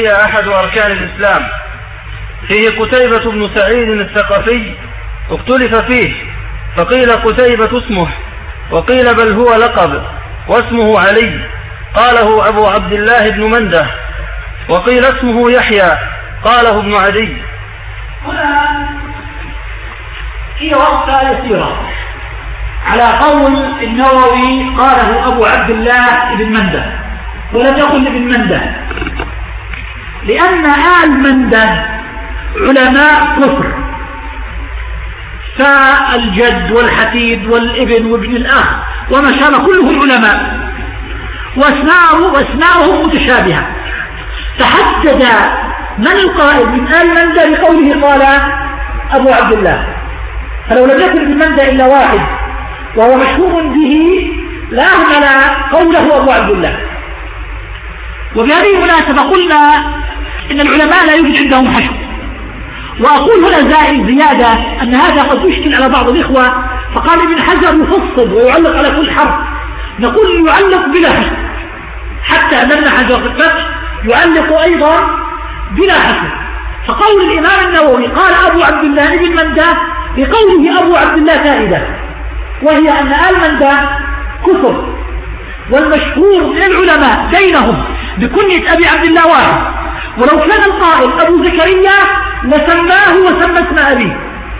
هي أحد أركان الإسلام. فيه قتيبة بن سعيد الثقفي اختلف فيه، فقيل قتيبة اسمه، وقيل بل هو لقب واسمه علي، قاله أبو عبد الله بن منده، وقيل اسمه يحيى، قاله ابن عدي. هنا هي وقفة يسيرة على قول النووي قاله أبو عبد الله بن منده، ولم يقل ابن منده، لأن آل منده علماء كفر، فالجد والحفيد والابن وابن الأخ وما شابه كلهم علماء، واسماؤهم متشابهة. تحدد من القائل من آل منده بقوله قال أبو عبد الله، فلو لم يكن ابن منده إلا واحد وهو مشهور به لأهمل قوله أبو عبد الله. وبهذه المناسبة قلنا إن العلماء لا يوجد عندهم حشو، وأقول هنا زيادة أن هذا قد يشكل على بعض الإخوة، فقال ابن حجر يفصل ويعلق على كل حرف، نقول يعلق بلا حشو، حتى أن ابن حجر في الفتح يعلق أيضا بلا حشو. فقول الإمام النووي قال أبو عبد الله ابن منده بقوله أبو عبد الله فائدة، وهي أن آل منده كفر، والمشهور من العلماء بينهم بكنية أبي عبد الله واحد، ولو كان القائل أبو زكريا لسماه وسمى اسم أبيه،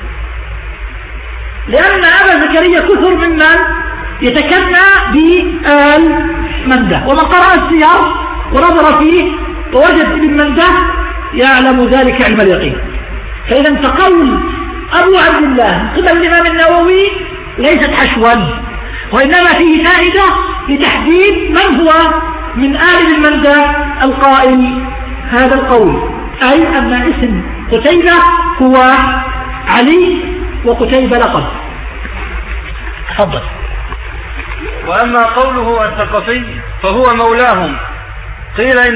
لأن أبا زكريا كثر ممن يتكنى بآل منده، ومن قرأ السير ونظر فيه ووجد ابن منده يعلم ذلك علم اليقين. فإذا فقول أبو عبد الله قبل الإمام النووي ليست حشوا، وإنما فيه فائدة لتحديد من هو من آل ابن منده القائل هذا القول، أي أن اسم قتيبة هو علي وقتيبة لقب. تفضل. وأما قوله الثقفي فهو مولاهم، قيل